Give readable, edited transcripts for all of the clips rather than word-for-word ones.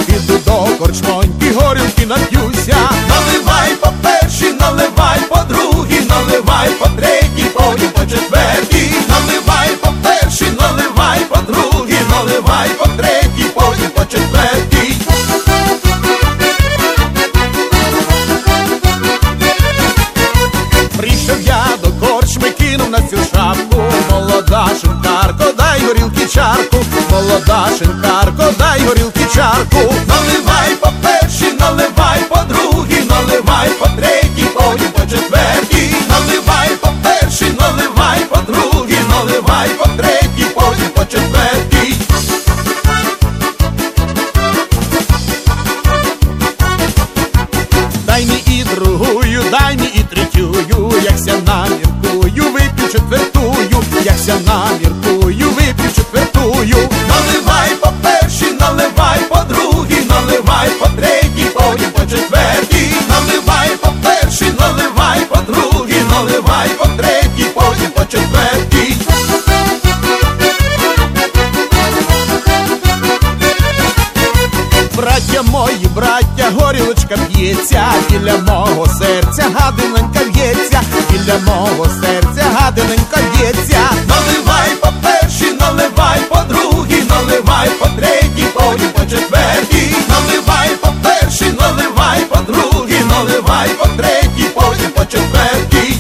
піду до корчмоньки, горілки нап'юся. Наливай по першій, наливай по другій, наливай по третій, потім по четвертій. Наливай по першій, наливай по другій, наливай по третій, потім по четвертій. Прийшов я до корчми, кинув на цю шапку. Молода шинкарко, дай горілки чарку. Молода шинкарко, дай горілки чарку. Наливай по першій, наливай по другій, наливай по третій, потім по четвертій. Наливай по першій, наливай по другій, наливай по третій, потім по четвертій. Дай мені і другую, дай мені і третюю. Якся наміркую, вип'ю четвертую. Якся наміркую, вип'ю четвертую. Наливай по першій, наливай по другій, наливай по третій, потім по четвертій. Наливай по першій, наливай по другій, наливай по третій, потім по четвертій. Браття мої, браття, горілочка п'ється. Біля мого серця гадинонька в'ється. Біля мого серця гадинонька в'ється. Наливай по першій, наливай по другій, наливай по третій, потім по четвертій. Наливай по першій, наливай по другій, наливай по третій, потім по четвертій.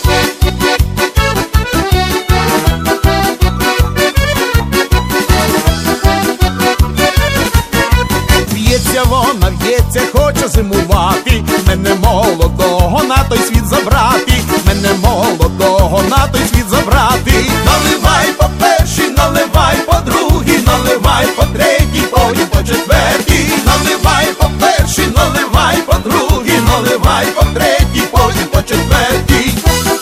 В'ється вона, в'ється, хоче зимувати. Мене молодого на той світ забрати. Мене молодого на той світ забрати. Наливай по першій, наливай по другій, наливай по третій, потім по четвертій. Наливай по першій, наливай по другій, наливай по третій, потім по четвертій.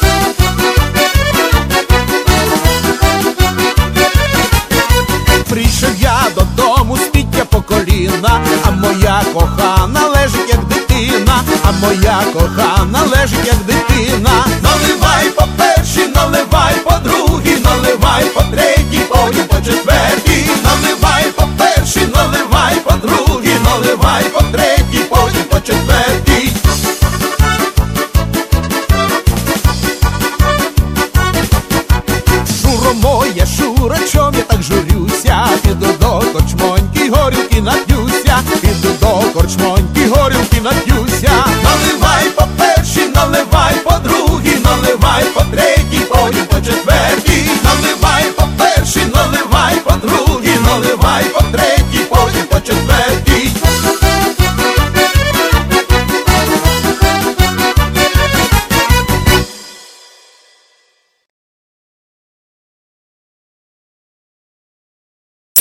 Прийшов я додому, спіття по коліна, а моя кохана лежить як дитина, а моя кохана лежить як дитина. Наливай по першій, наливай по другій, наливай по третій, потім по четвертій. Наливай по першій, наливай по другій, наливай по третій, потім по четвертій.